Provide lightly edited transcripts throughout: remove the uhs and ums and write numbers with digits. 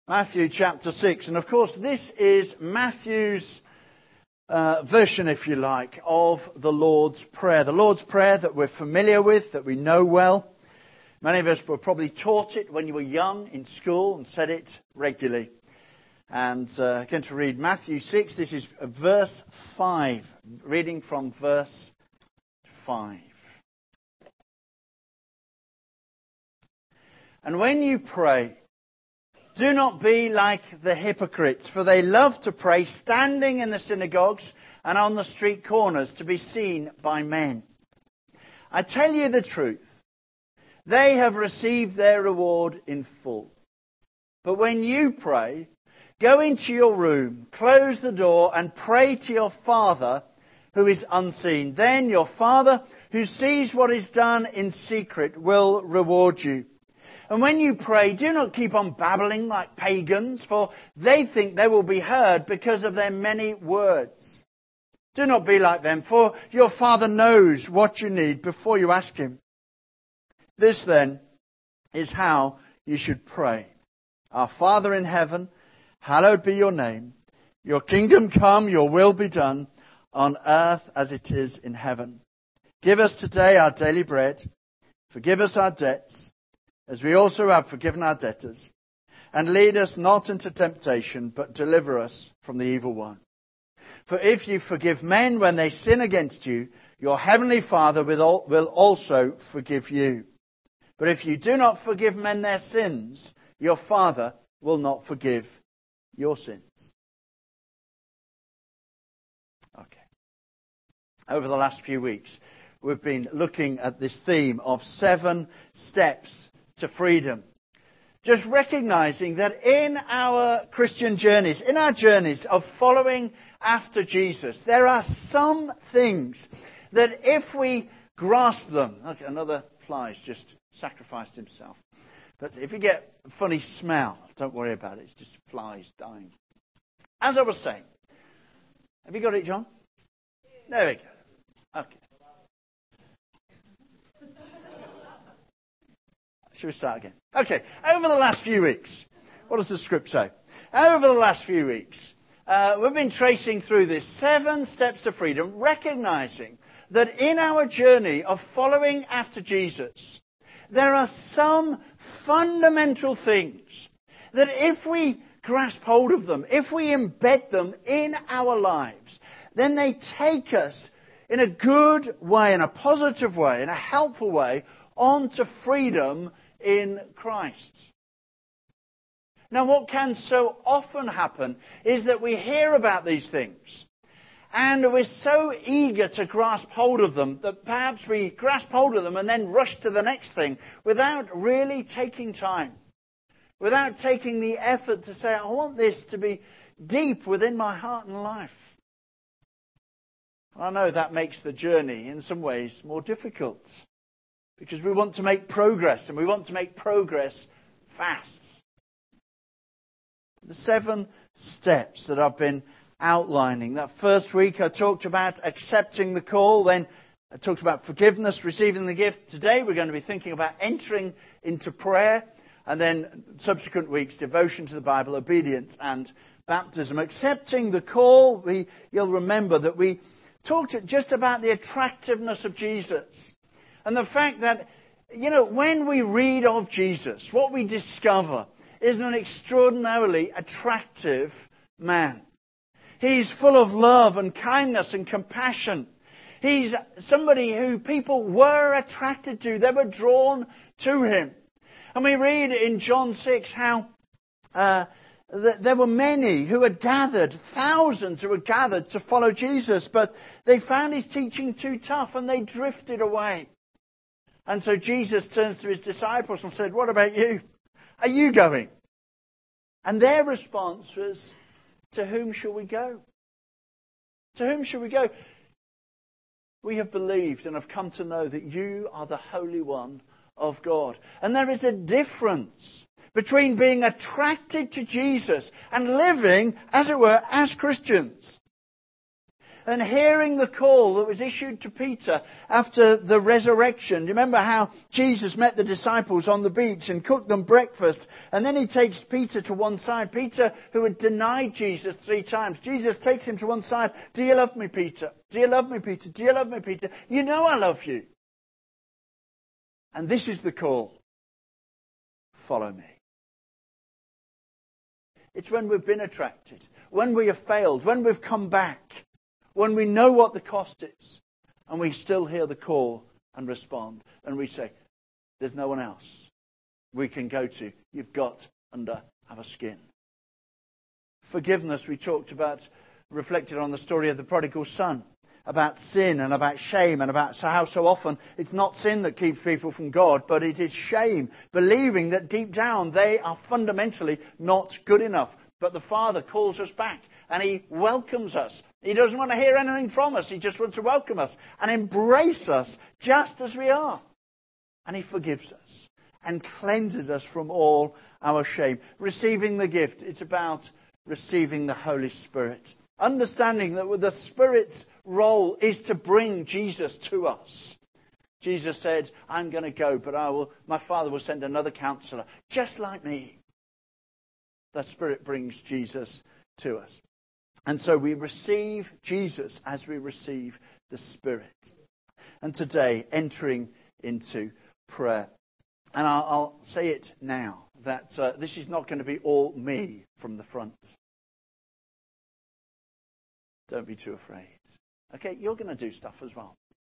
Matthew chapter 6. And of course, this is Matthew's version, if you like, of the Lord's Prayer. The Lord's Prayer that we're familiar with, that we know well. Many of us were probably taught it when you were young in school and said it regularly. And I'm going to read Matthew 6. This is verse 5. Reading from verse 5. And when you pray, do not be like the hypocrites, for they love to pray standing in the synagogues and on the street corners to be seen by men. I tell you the truth, they have received their reward in full. But when you pray, go into your room, close the door, and pray to your Father who is unseen. Then your Father who sees what is done in secret will reward you. And when you pray, do not keep on babbling like pagans, for they think they will be heard because of their many words. Do not be like them, for your Father knows what you need before you ask Him. This then is how you should pray. Our Father in heaven, hallowed be your name. Your kingdom come, your will be done, on earth as it is in heaven. Give us today our daily bread. Forgive us our debts, as we also have forgiven our debtors. And lead us not into temptation, but deliver us from the evil one. For if you forgive men when they sin against you, your heavenly Father will also forgive you. But if you do not forgive men their sins, your Father will not forgive your sins. Okay. Over the last few weeks, we've been looking at this theme of 7 steps to freedom. Just recognizing that in our Christian journeys, in our journeys of following after Jesus, there are some things that if we grasp them, okay, another fly's just sacrificed himself. But if you get a funny smell, don't worry about it. It's just flies dying. As I was saying, have you got it, John? There we go. Okay. Should we start again? Okay. Over the last few weeks, what does the script say? Over the last few weeks, we've been tracing through this 7 steps to freedom, recognizing that in our journey of following after Jesus, there are some fundamental things that if we grasp hold of them, if we embed them in our lives, then they take us in a good way, in a positive way, in a helpful way, onto freedom in Christ. Now, what can so often happen is that we hear about these things and we're so eager to grasp hold of them that perhaps we grasp hold of them and then rush to the next thing without really taking time, without taking the effort to say, I want this to be deep within my heart and life. I know that makes the journey in some ways more difficult, because we want to make progress, and we want to make progress fast. The 7 steps that I've been outlining. That first week I talked about accepting the call, then I talked about forgiveness, receiving the gift. Today we're going to be thinking about entering into prayer, and then subsequent weeks, devotion to the Bible, obedience and baptism. Accepting the call, you'll remember that we talked just about the attractiveness of Jesus. And the fact that, when we read of Jesus, what we discover is an extraordinarily attractive man. He's full of love and kindness and compassion. He's somebody who people were attracted to. They were drawn to him. And we read in John 6 how there were many who had gathered, thousands who had gathered to follow Jesus, but they found his teaching too tough and they drifted away. And so Jesus turns to his disciples and said, what about you? Are you going? And their response was, to whom shall we go? To whom shall we go? We have believed and have come to know that you are the Holy One of God. And there is a difference between being attracted to Jesus and living, as it were, as Christians. and hearing the call that was issued to Peter after the resurrection. Do you remember how Jesus met the disciples on the beach and cooked them breakfast? And then he takes Peter to one side. Peter, who had denied Jesus 3 times. Jesus takes him to one side. Do you love me, Peter? Do you love me, Peter? Do you love me, Peter? You know I love you. And this is the call. Follow me. It's when we've been attracted, when we have failed, when we've come back, when we know what the cost is, and we still hear the call and respond. And we say, there's no one else we can go to. You've got under our skin. Forgiveness, we talked about, reflected on the story of the prodigal son. About sin and about shame and about how so often it's not sin that keeps people from God, but it is shame, believing that deep down they are fundamentally not good enough. But the Father calls us back and He welcomes us. He doesn't want to hear anything from us. He just wants to welcome us and embrace us just as we are. And He forgives us and cleanses us from all our shame. Receiving the gift, it's about receiving the Holy Spirit. Understanding that the Spirit's role is to bring Jesus to us. Jesus said, I'm going to go, but my Father will send another counselor, just like me. The Spirit brings Jesus to us. And so we receive Jesus as we receive the Spirit. And today, entering into prayer. And I'll say it now, that this is not going to be all me from the front. Don't be too afraid. Okay, you're going to do stuff as well.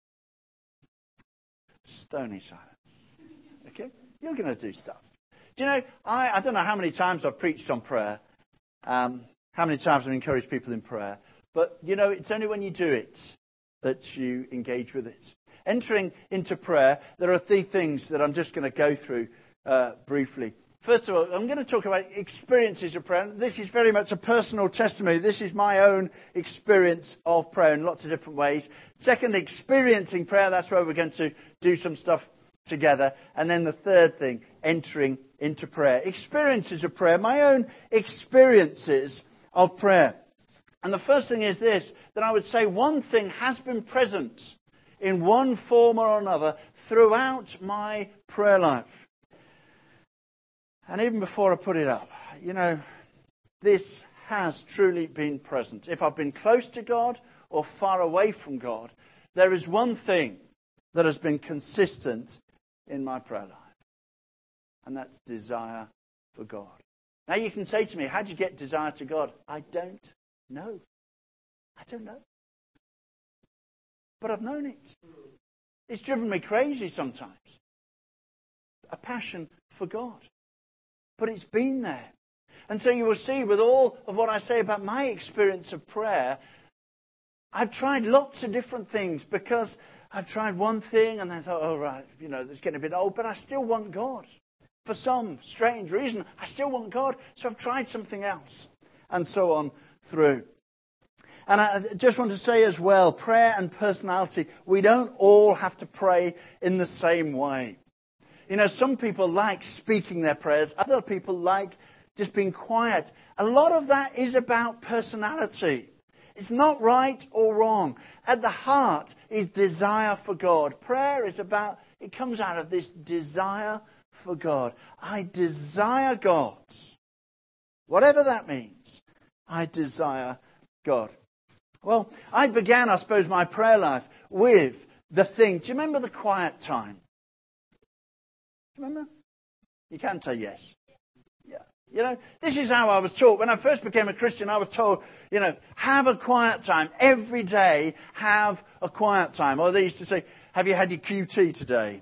Stony silence. Okay, you're going to do stuff. Do you know, I don't know how many times I've preached on prayer, how many times I've encouraged people in prayer, but you know, it's only when you do it that you engage with it. Entering into prayer, there are 3 things that I'm just going to go through briefly. First of all, I'm going to talk about experiences of prayer. This is very much a personal testimony. This is my own experience of prayer in lots of different ways. Second, experiencing prayer. That's where we're going to do some stuff together. And then the third thing, entering into prayer. Experiences of prayer. My own experiences of prayer. And the first thing is this, that I would say one thing has been present in one form or another throughout my prayer life. And even before I put it up, you know, this has truly been present. If I've been close to God or far away from God, there is one thing that has been consistent in my prayer life. And that's desire for God. Now you can say to me, how do you get desire to God? I don't know. I don't know. But I've known it. It's driven me crazy sometimes. A passion for God. But it's been there. And so you will see with all of what I say about my experience of prayer, I've tried lots of different things because I've tried one thing and then thought, oh, right, you know, it's getting a bit old, but I still want God. For some strange reason, I still want God, so I've tried something else. And so on through. And I just want to say as well, prayer and personality, we don't all have to pray in the same way. You know, some people like speaking their prayers. Other people like just being quiet. A lot of that is about personality. It's not right or wrong. At the heart is desire for God. Prayer is about, it comes out of this desire for God. I desire God. Whatever that means. I desire God. Well, I began, I suppose, my prayer life with the thing. Do you remember the quiet time? Remember? You can say yes. Yeah. You know, this is how I was taught. When I first became a Christian, I was told, you know, have a quiet time. Every day, have a quiet time. Or they used to say, have you had your QT today?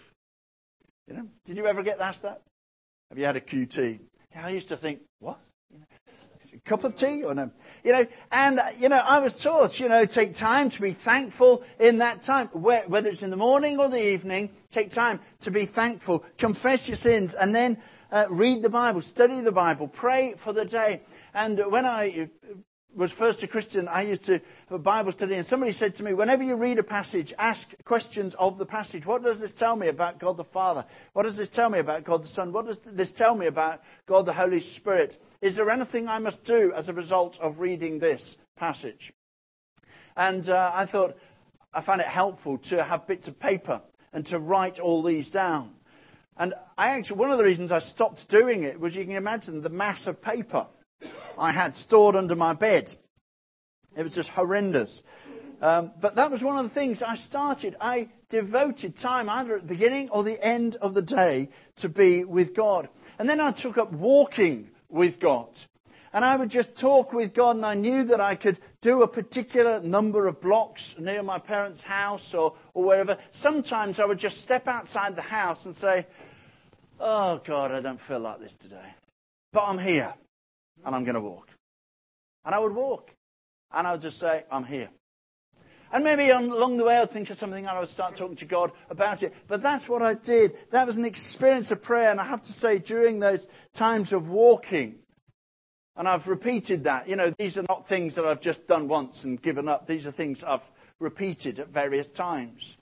You know, did you ever get asked that? Have you had a QT? I used to think, what? You know, a cup of tea or no? You know, and, you know, I was taught, you know, take time to be thankful in that time. Whether it's in the morning or the evening, take time to be thankful. Confess your sins and then read the Bible, study the Bible, pray for the day. And when I was first a Christian, I used to have a Bible study, and somebody said to me, whenever you read a passage, ask questions of the passage. What does this tell me about God the Father? What does this tell me about God the Son? What does this tell me about God the Holy Spirit? Is there anything I must do as a result of reading this passage? And I thought, I found it helpful to have bits of paper and to write all these down. And one of the reasons I stopped doing it was, you can imagine the mass of paper I had stored under my bed. It was just horrendous. But that was one of the things I started. I devoted time either at the beginning or the end of the day to be with God. And then I took up walking with God. And I would just talk with God, and I knew that I could do a particular number of blocks near my parents' house or wherever. Sometimes I would just step outside the house and say, oh, God, I don't feel like this today. But I'm here, and I'm going to walk. And I would walk. And I would just say, I'm here. And maybe along the way I'd think of something and I would start talking to God about it. But that's what I did. That was an experience of prayer. And I have to say, during those times of walking, and I've repeated that, these are not things that I've just done once and given up. These are things I've repeated at various times.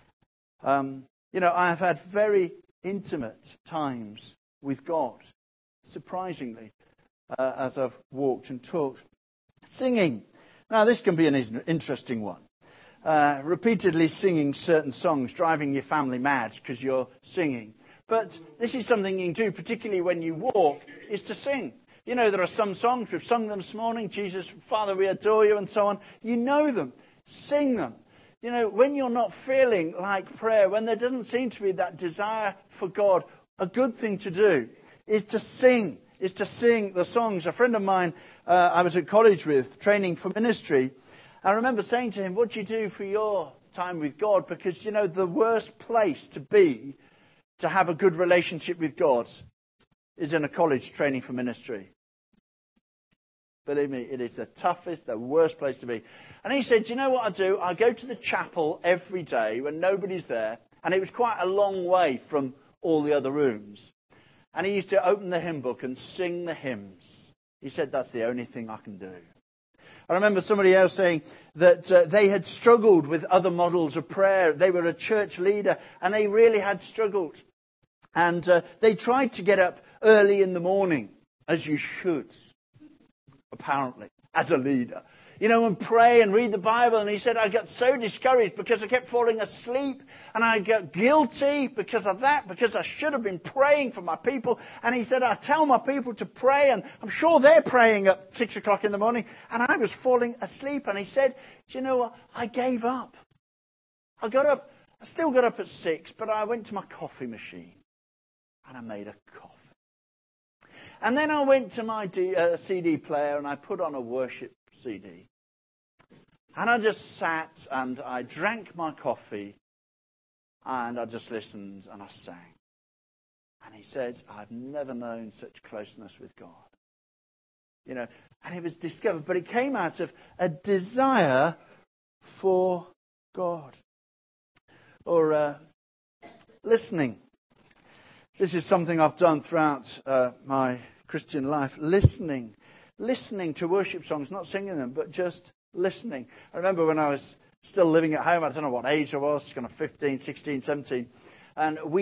I have had very intimate times with God, surprisingly, as I've walked and talked. Singing. Now, this can be an interesting one. Repeatedly singing certain songs, driving your family mad because you're singing. But this is something you can do, particularly when you walk, is to sing. There are some songs, we've sung them this morning, Jesus, Father, we adore you, and so on. You know them. Sing them. When you're not feeling like prayer, when there doesn't seem to be that desire for God, a good thing to do is to sing the songs. A friend of mine I was at college with, training for ministry, I remember saying to him, what do you do for your time with God? Because, the worst place to be to have a good relationship with God is in a college training for ministry. Believe me, it is the toughest, the worst place to be. And he said, do you know what I do? I go to the chapel every day when nobody's there. And it was quite a long way from all the other rooms. And he used to open the hymn book and sing the hymns. He said, that's the only thing I can do. I remember somebody else saying that they had struggled with other models of prayer. They were a church leader and they really had struggled. And they tried to get up early in the morning, as you should, apparently, as a leader. And pray and read the Bible. And he said, I got so discouraged because I kept falling asleep. And I got guilty because of that, because I should have been praying for my people. And he said, I tell my people to pray. And I'm sure they're praying at 6 o'clock in the morning. And I was falling asleep. And he said, do you know what? I gave up. I got up. I still got up at 6, but I went to my coffee machine. And I made a coffee. And then I went to my CD player and I put on a worship CD. And I just sat and I drank my coffee and I just listened and I sang. And he says, I've never known such closeness with God. And it was discovered, but it came out of a desire for God. Or listening. This is something I've done throughout my Christian life. Listening to worship songs, not singing them, but just listening. I remember when I was still living at home, I don't know what age I was, kind of 15, 16, 17, and we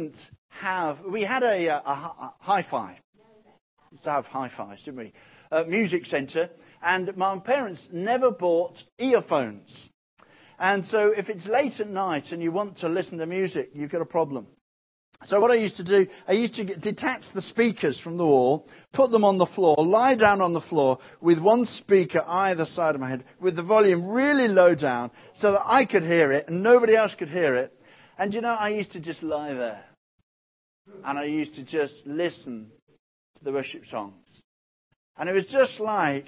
had a hi-fi. We used to have hi-fis, didn't we? Music centre, and my parents never bought earphones. And so if it's late at night and you want to listen to music, you've got a problem. So what I used to do, I used to detach the speakers from the wall, put them on the floor, lie down on the floor with one speaker either side of my head, with the volume really low down so that I could hear it and nobody else could hear it. And I used to just lie there. And I used to just listen to the worship songs. And it was just like,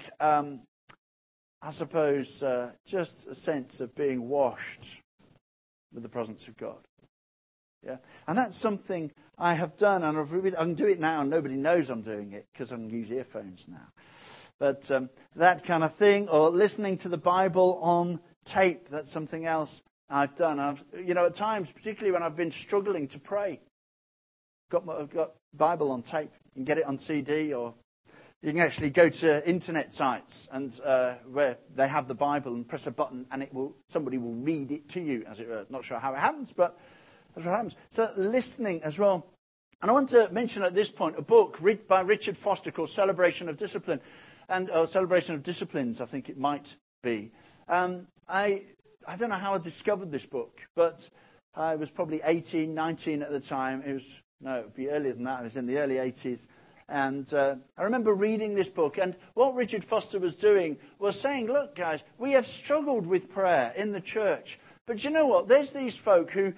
I suppose, just a sense of being washed with the presence of God. Yeah, and that's something I have done, and I can do it now, and nobody knows I'm doing it because I can use earphones now. But that kind of thing, or listening to the Bible on tape, that's something else I've done. At times, particularly when I've been struggling to pray, I've got Bible on tape. You can get it on CD, or you can actually go to internet sites and where they have the Bible and press a button, and somebody will read it to you, as it were. Not sure how it happens, but that's what happens. So listening as well. And I want to mention at this point a book by Richard Foster called Celebration of Discipline, and Celebration of Disciplines, I think it might be. I don't know how I discovered this book, but I was probably 18, 19 at the time. It would be earlier than that. It was in the early 80s. And I remember reading this book, and what Richard Foster was doing was saying, look, guys, we have struggled with prayer in the church. But you know what? There's these folk who,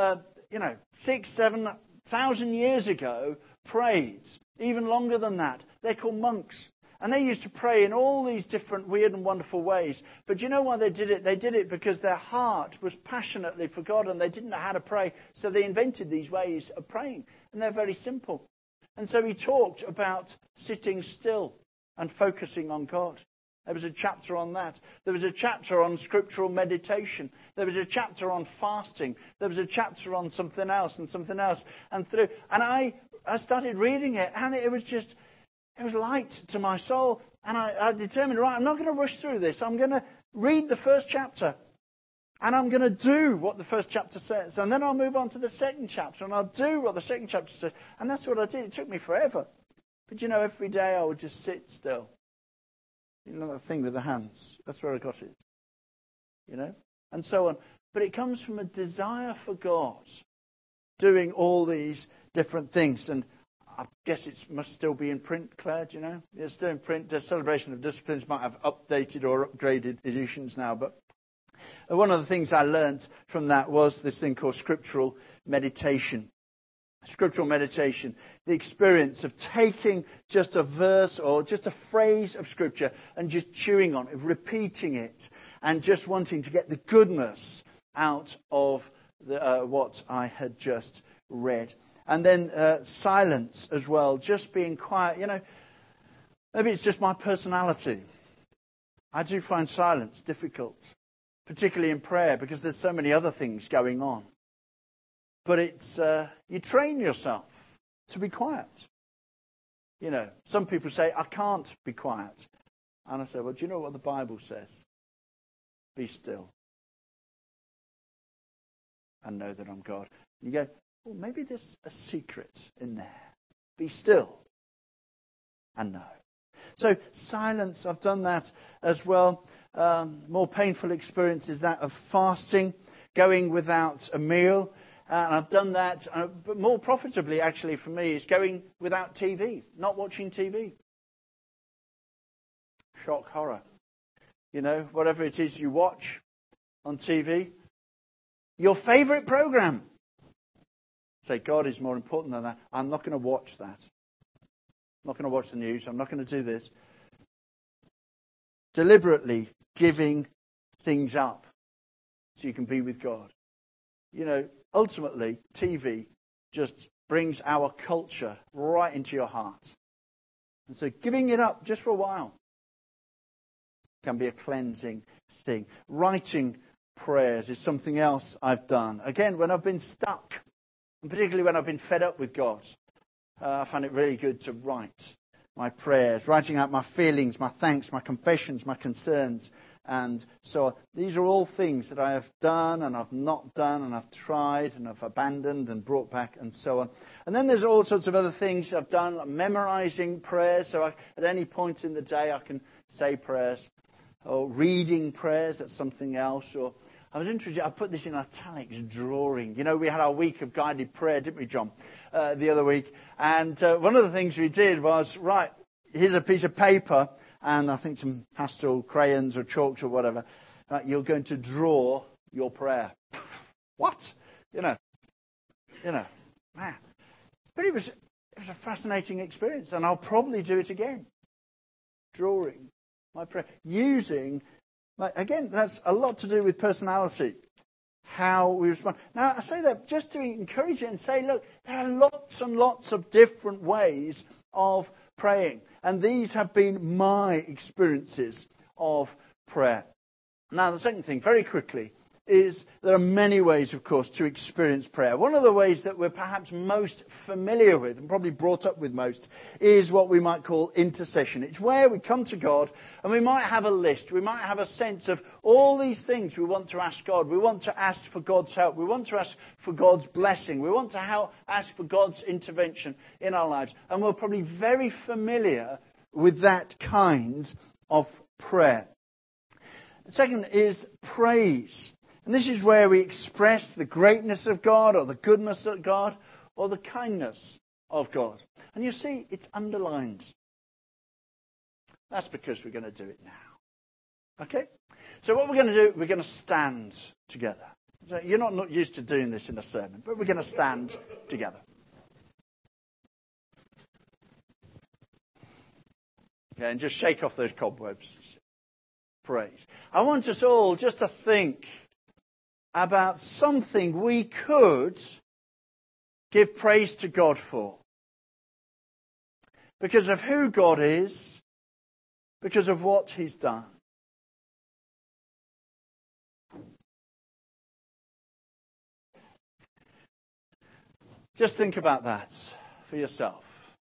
6,000-7,000 years ago prayed, even longer than that. They're called monks. And they used to pray in all these different weird and wonderful ways. But you know why they did it? They did it because their heart was passionately for God and they didn't know how to pray. So they invented these ways of praying. And they're very simple. And so he talked about sitting still and focusing on God. There was a chapter on that. There was a chapter on scriptural meditation. There was a chapter on fasting. There was a chapter on something else and something else. And I started reading it, and it was light to my soul. And I determined, right, I'm not going to rush through this. I'm going to read the first chapter. And I'm going to do what the first chapter says. And then I'll move on to the second chapter. And I'll do what the second chapter says. And that's what I did. It took me forever. But every day I would just sit still. That thing with the hands. That's where I got it. And so on. But it comes from a desire for God. Doing all these different things. And I guess it must still be in print, Claire, do you know? It's still in print. The Celebration of Disciplines might have updated or upgraded editions now. But one of the things I learned from that was this thing called scriptural meditation. Scriptural meditation, the experience of taking just a verse or just a phrase of Scripture and just chewing on it, repeating it, and just wanting to get the goodness out of what I had just read. And then silence as well, just being quiet. Maybe it's just my personality. I do find silence difficult, particularly in prayer, because there's so many other things going on. But it's you train yourself to be quiet. Some people say, I can't be quiet. And I say, well, do you know what the Bible says? Be still and know that I'm God. And you go, well, maybe there's a secret in there. Be still and know. So silence, I've done that as well. More painful experience is that of fasting, going without a meal. And I've done that, but more profitably actually for me is going without TV, not watching TV. Shock, horror. Whatever it is you watch on TV, your favourite programme. Say, God is more important than that. I'm not going to watch that. I'm not going to watch the news. I'm not going to do this. Deliberately giving things up so you can be with God. Ultimately, TV just brings our culture right into your heart. And so giving it up just for a while can be a cleansing thing. Writing prayers is something else I've done. Again, when I've been stuck, and particularly when I've been fed up with God, I find it really good to write my prayers, writing out my feelings, my thanks, my confessions, my concerns. And so these are all things that I have done and I've not done and I've tried and I've abandoned and brought back and so on. And then there's all sorts of other things I've done, like memorizing prayers. So at any point in the day I can say prayers. Or reading prayers, that's something else. Or I put this in italics, drawing. We had our week of guided prayer, didn't we, John, the other week. And one of the things we did was, right, here's a piece of paper and I think some pastel crayons or chalks or whatever. Right, you're going to draw your prayer. What? Man. But it was a fascinating experience, and I'll probably do it again. Drawing my prayer. Again, that's a lot to do with personality. How we respond. Now, I say that just to encourage you and say, look, there are lots and lots of different ways of praying. And these have been my experiences of prayer. Now, the second thing, very quickly, is there are many ways, of course, to experience prayer. One of the ways that we're perhaps most familiar with and probably brought up with most is what we might call intercession. It's where we come to God and we might have a list. We might have a sense of all these things we want to ask God. We want to ask for God's help. We want to ask for God's blessing. We want to ask for God's intervention in our lives. And we're probably very familiar with that kind of prayer. The second is praise. And this is where we express the greatness of God or the goodness of God or the kindness of God. And you see, it's underlined. That's because we're going to do it now. Okay? So what we're going to do, we're going to stand together. So you're not used to doing this in a sermon, but we're going to stand together. Okay, and just shake off those cobwebs. Praise. I want us all just to think about something we could give praise to God for. Because of who God is, because of what He's done. Just think about that for yourself.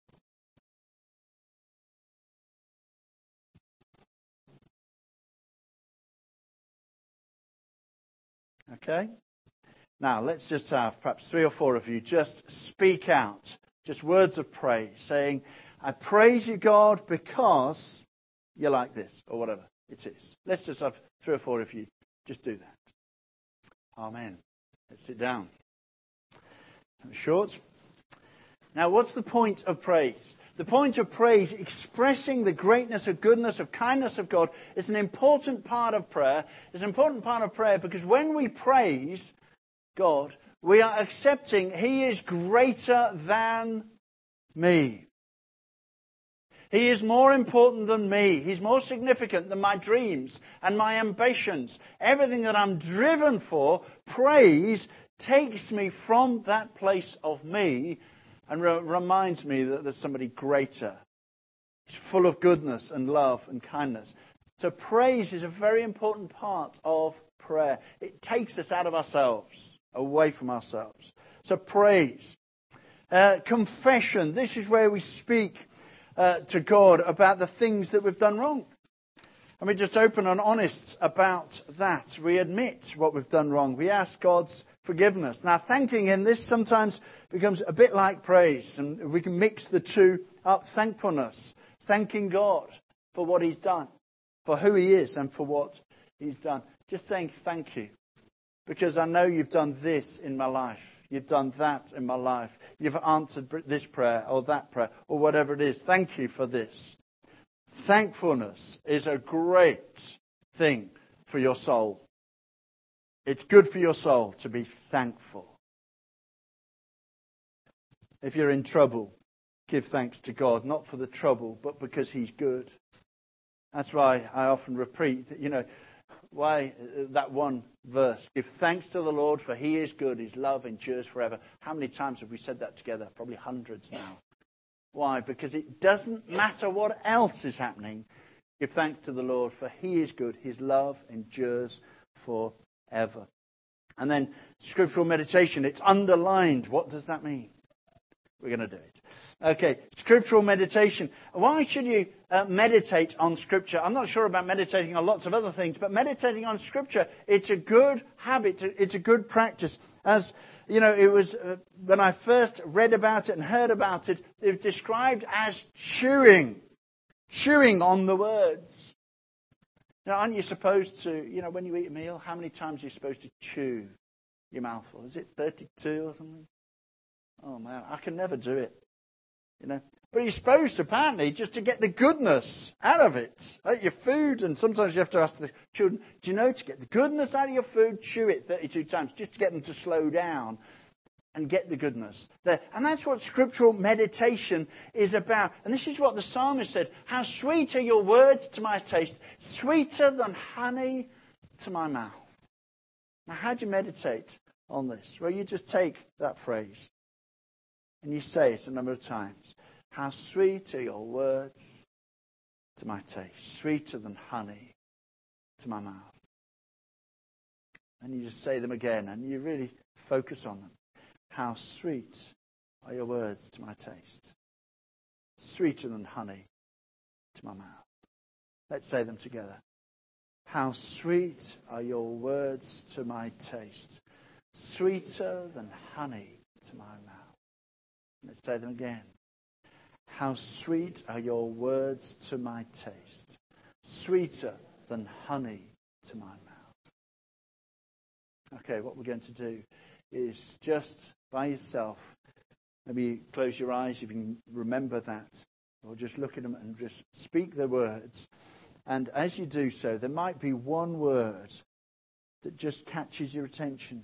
Okay? Now, let's just have perhaps 3 or 4 of you just speak out. Just words of praise, saying, I praise you, God, because you're like this, or whatever it is. Let's just have 3 or 4 of you just do that. Amen. Let's sit down. Short. Now, what's the point of praise? The point of praise, expressing the greatness of goodness, of kindness of God, is an important part of prayer. It's an important part of prayer because when we praise God, we are accepting He is greater than me. He is more important than me. He's more significant than my dreams and my ambitions. Everything that I'm driven for, praise takes me from that place of me and reminds me that there's somebody greater. He's full of goodness and love and kindness. So praise is a very important part of prayer. It takes us out of ourselves, away from ourselves. So praise. Confession. This is where we speak to God about the things that we've done wrong. And we're just open and honest about that. We admit what we've done wrong. We ask God's forgiveness. Now, thanking Him, this sometimes becomes a bit like praise. And we can mix the two up. Thankfulness. Thanking God for what He's done. For who He is and for what He's done. Just saying thank you. Because I know you've done this in my life. You've done that in my life. You've answered this prayer or that prayer or whatever it is. Thank you for this. Thankfulness is a great thing for your soul. It's good for your soul to be thankful. If you're in trouble, give thanks to God, not for the trouble, but because He's good. That's why I often repeat, why that one verse. Give thanks to the Lord, for He is good. His love endures forever. How many times have we said that together? Probably hundreds now. Why? Because it doesn't matter what else is happening. Give thanks to the Lord, for He is good. His love endures forever. And then scriptural meditation. It's underlined. What does that mean? We're going to do it. Okay, scriptural meditation. Why should you meditate on Scripture? I'm not sure about meditating on lots of other things, but meditating on Scripture, it's a good habit, it's a good practice. As you know, it was when I first read about it and heard about it, it was described as chewing on the words. Now, aren't you supposed to, when you eat a meal, how many times are you supposed to chew your mouthful? Is it 32 or something? Oh man, I can never do it. But you're supposed to, apparently, just to get the goodness out of it. Like your food, and sometimes you have to ask the children, do you know, to get the goodness out of your food, chew it 32 times, just to get them to slow down and get the goodness there. And that's what scriptural meditation is about. And this is what the psalmist said, how sweet are your words to my taste, sweeter than honey to my mouth. Now, how do you meditate on this? Well, you just take that phrase and you say it a number of times. How sweet are your words to my taste, sweeter than honey to my mouth. And you just say them again, and you really focus on them. How sweet are your words to my taste, sweeter than honey to my mouth. Let's say them together. How sweet are your words to my taste, sweeter than honey to my mouth. Let's say them again. How sweet are your words to my taste, sweeter than honey to my mouth. Okay, what we're going to do is just by yourself, maybe close your eyes if you can remember that, or just look at them and just speak the words. And as you do so, there might be one word that just catches your attention.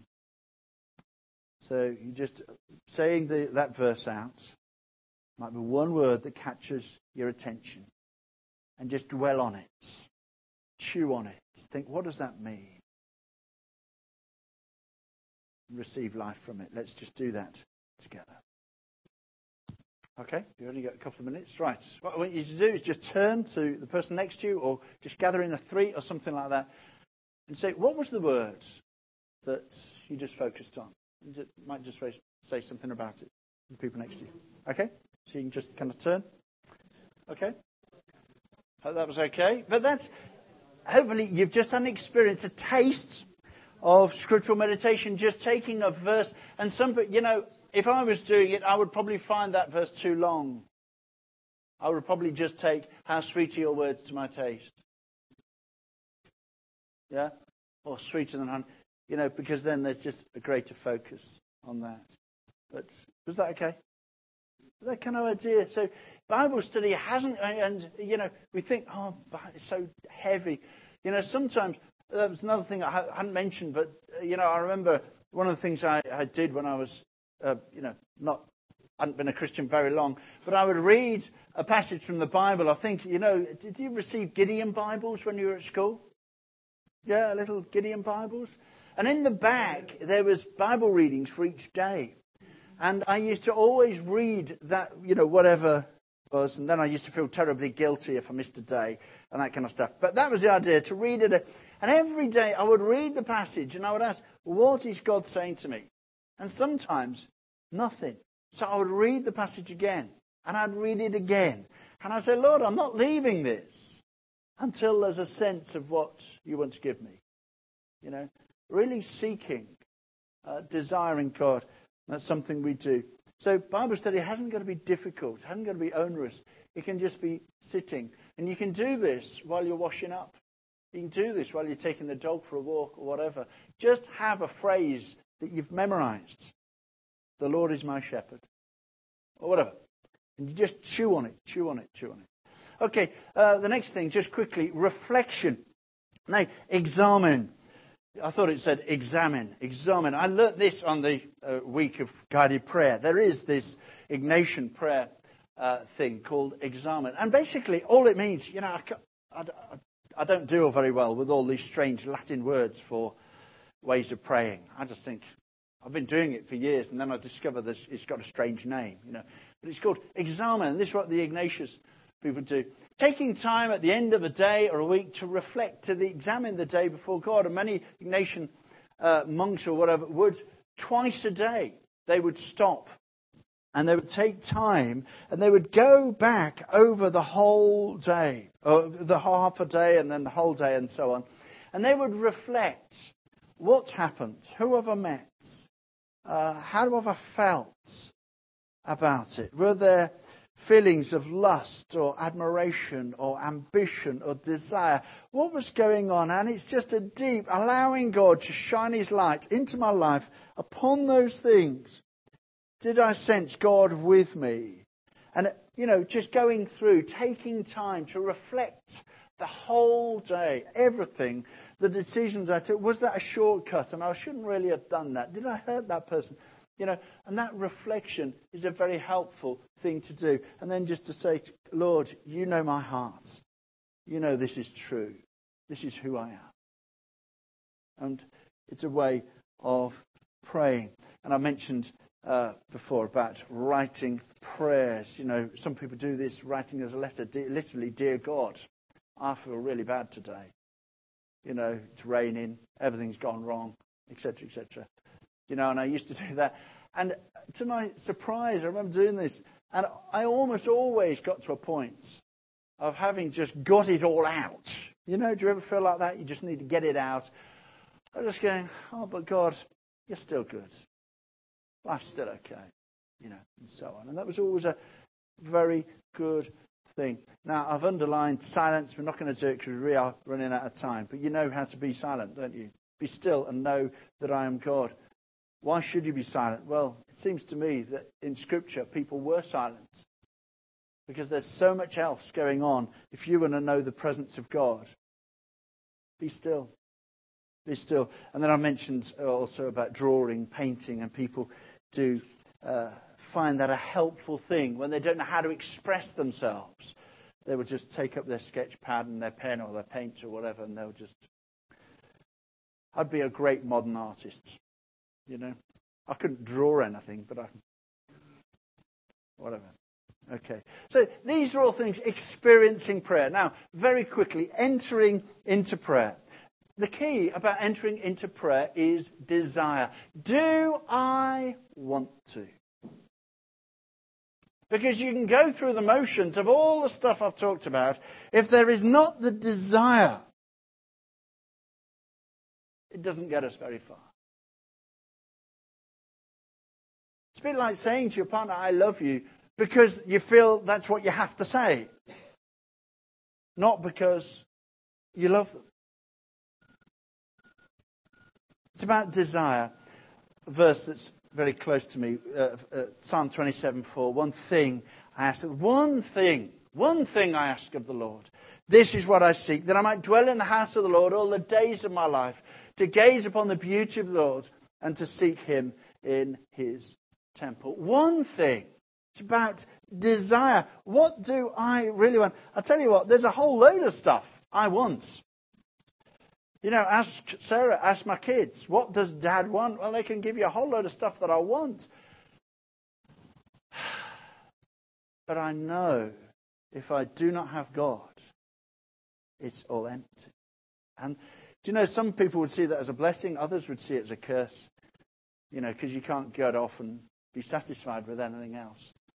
So you just saying that verse out, might be one word that catches your attention. And just dwell on it. Chew on it. Think, what does that mean? Receive life from it. Let's just do that together. Okay, you've only got a couple of minutes. Right. What I want you to do is just turn to the person next to you, or just gather in a three or something like that, and say, what was the word that you just focused on? You might just say something about it to the people next to you. Okay? So you can just kind of turn. Okay? Hope that was okay. But that's, hopefully you've just had an experience, a taste of scriptural meditation, just taking a verse. And if I was doing it, I would probably find that verse too long. I would probably just take, how sweet are your words to my taste. Yeah? Or sweeter than honey. Because then there's just a greater focus on that. But was that okay? That kind of idea. So Bible study hasn't, and we think, oh, it's so heavy. Sometimes, that was another thing I hadn't mentioned, but, I remember one of the things I did when I was, hadn't been a Christian very long, but I would read a passage from the Bible. I think, did you receive Gideon Bibles when you were at school? Yeah, little Gideon Bibles. And in the back, there was Bible readings for each day. And I used to always read that, whatever it was. And then I used to feel terribly guilty if I missed a day and that kind of stuff. But that was the idea, to read it. And every day I would read the passage and I would ask, what is God saying to me? And sometimes, nothing. So I would read the passage again. And I'd read it again. And I'd say, Lord, I'm not leaving this until there's a sense of what you want to give me. Really seeking, desiring God. That's something we do. So Bible study hasn't got to be difficult. It hasn't got to be onerous. It can just be sitting. And you can do this while you're washing up. You can do this while you're taking the dog for a walk or whatever. Just have a phrase that you've memorized. The Lord is my shepherd. Or whatever. And you just chew on it, chew on it, chew on it. Okay, the next thing, just quickly, reflection. Now, examine. I thought it said examine. Examine. I learnt this on the week of guided prayer. There is this Ignatian prayer thing called examine. And basically, all it means, I don't deal very well with all these strange Latin words for ways of praying. I just think, I've been doing it for years, and then I discover this, it's got a strange name, But it's called examine. And this is what the Ignatius people do. Taking time at the end of a day or a week to reflect, to examine the day before God. And many Ignatian monks or whatever would, twice a day, they would stop. And they would take time and they would go back over the whole day, or the half a day and then the whole day and so on. And they would reflect what's happened, who have I met, how have I felt about it? Were there feelings of lust or admiration or ambition or desire? What was going on? And it's just a deep allowing God to shine His light into my life upon those things. Did I sense God with me? And, just going through, taking time to reflect the whole day, everything, the decisions I took. Was that a shortcut? And I shouldn't really have done that. Did I hurt that person? And that reflection is a very helpful thing to do. And then just to say, Lord, you know my heart. You know this is true. This is who I am. And it's a way of praying. And I mentioned before about writing prayers. Some people do this, writing as a letter, literally, dear God, I feel really bad today. It's raining, everything's gone wrong, etc., etc. And I used to do that. And to my surprise, I remember doing this, and I almost always got to a point of having just got it all out. Do you ever feel like that? You just need to get it out. I was just going, oh, but God, you're still good. Life's still okay, and so on. And that was always a very good thing. Now, I've underlined silence. We're not going to do it because we are running out of time. But you know how to be silent, don't you? Be still and know that I am God. Why should you be silent? Well, it seems to me that in Scripture, people were silent. Because there's so much else going on. If you want to know the presence of God, be still. Be still. And then I mentioned also about drawing, painting, and people do find that a helpful thing. When they don't know how to express themselves, they will just take up their sketch pad and their pen or their paint or whatever, and they'll just... I'd be a great modern artist, you know. I couldn't draw anything, but whatever. Okay. So these are all things experiencing prayer. Now, very quickly, entering into prayer. The key about entering into prayer is desire. Do I want to? Because you can go through the motions of all the stuff I've talked about. If there is not the desire, it doesn't get us very far. It's a bit like saying to your partner, I love you, because you feel that's what you have to say. Not because you love them. It's about desire. A verse that's very close to me, Psalm 27:4. One thing I ask I ask of the Lord. This is what I seek, that I might dwell in the house of the Lord all the days of my life, to gaze upon the beauty of the Lord and to seek Him in His temple. One thing. It's about desire. What do I really want? I'll tell you what, there's a whole load of stuff I want. You know, ask Sarah, ask my kids, what does Dad want? Well, they can give you a whole load of stuff that I want. But I know if I do not have God, it's all empty. And do you know, some people would see that as a blessing, others would see it as a curse. You know, because you can't get off and be satisfied with anything else.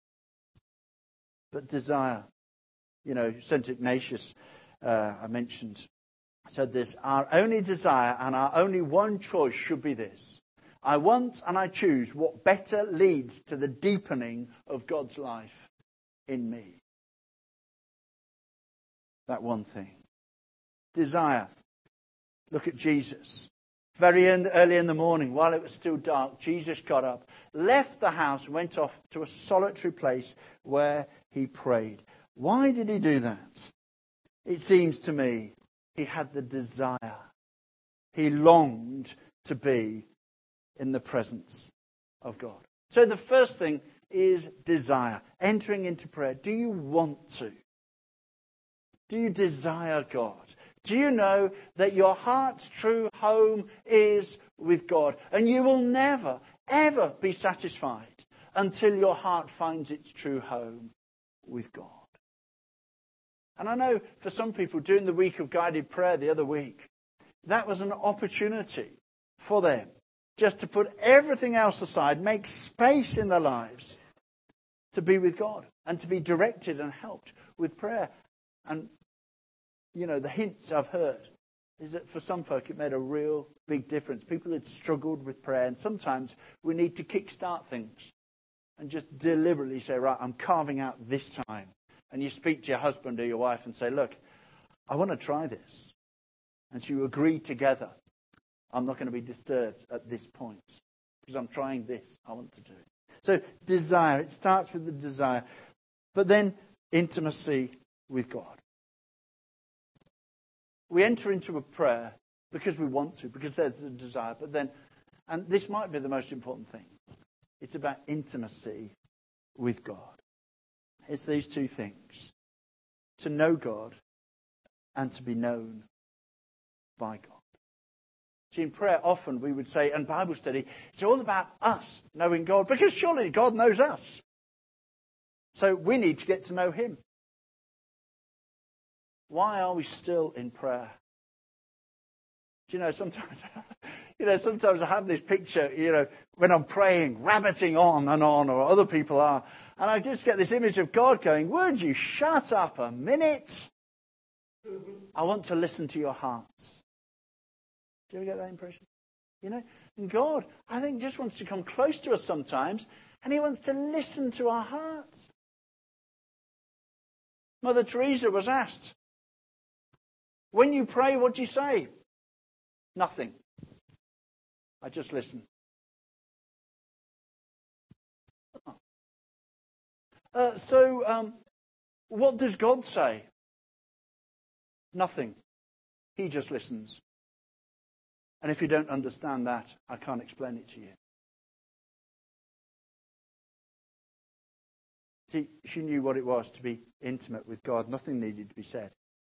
But desire, you know, St. Ignatius, I mentioned, said this, our only desire and our only one choice should be this. I want and I choose what better leads to the deepening of God's life in me. That one thing. Desire. Look at Jesus. Very early in the morning, while it was still dark, Jesus got up, left the house, and went off to a solitary place where he prayed. Why did he do that? It seems to me he had the desire. He longed to be in the presence of God. So the first thing is desire. Entering into prayer. Do you want to? Do you desire God? Do you know that your heart's true home is with God? And you will never, ever be satisfied until your heart finds its true home with God. And I know for some people, during the week of guided prayer the other week, that was an opportunity for them just to put everything else aside, make space in their lives to be with God and to be directed and helped with prayer. And you know, the hints I've heard is that for some folk it made a real big difference. People had struggled with prayer, and sometimes we need to kickstart things and just deliberately say, right, I'm carving out this time. And you speak to your husband or your wife and say, look, I want to try this. And so you agree together, I'm not going to be disturbed at this point because I'm trying this. I want to do it. So desire, it starts with the desire. But then intimacy with God. We enter into a prayer because we want to, because there's a desire. But then, and this might be the most important thing, it's about intimacy with God. It's these two things. To know God and to be known by God. See, in prayer often we would say, and Bible study, it's all about us knowing God, because surely God knows us. So we need to get to know Him. Why are we still in prayer? Do you know, sometimes I have this picture, when I'm praying, rabbiting on and on, or other people are, and I just get this image of God going, would you shut up a minute? I want to listen to your hearts. Do you ever get that impression? And God, I think, just wants to come close to us sometimes, and He wants to listen to our hearts. Mother Teresa was asked, when you pray, what do you say? Nothing. I just listen. What does God say? Nothing. He just listens. And if you don't understand that, I can't explain it to you. See, she knew what it was to be intimate with God. Nothing needed to be said.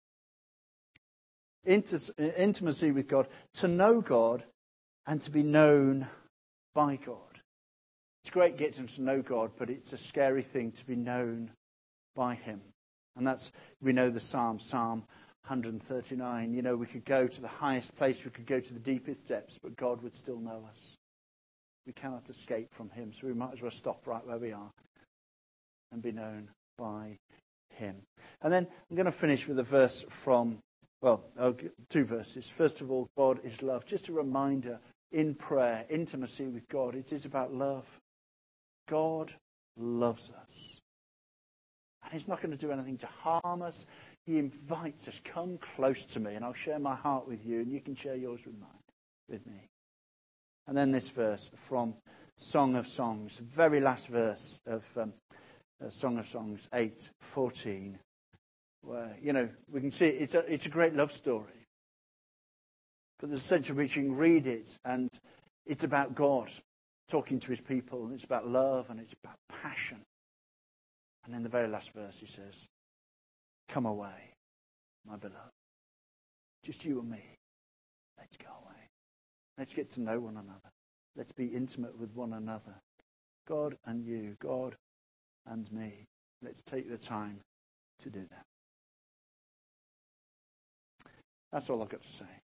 Intimacy with God, to know God and to be known by God. It's great getting to know God, but it's a scary thing to be known by Him. And we know the Psalm 139. You know, we could go to the highest place, we could go to the deepest depths, but God would still know us. We cannot escape from Him, so we might as well stop right where we are and be known by Him. And then I'm going to finish with a verse from, two verses. First of all, God is love. Just a reminder, in prayer, intimacy with God, it is about love. God loves us. And He's not going to do anything to harm us. He invites us, come close to me and I'll share my heart with you and you can share yours with me. And then this verse from Song of Songs, very last verse of Song of Songs 8:14, where, we can see it's a great love story. But there's a sense in which you can read it and it's about God talking to His people, and it's about love and it's about passion. And in the very last verse he says, come away, my beloved. Just you and me. Let's go away. Let's get to know one another. Let's be intimate with one another. God and you, God and me. Let's take the time to do that. That's all I've got to say.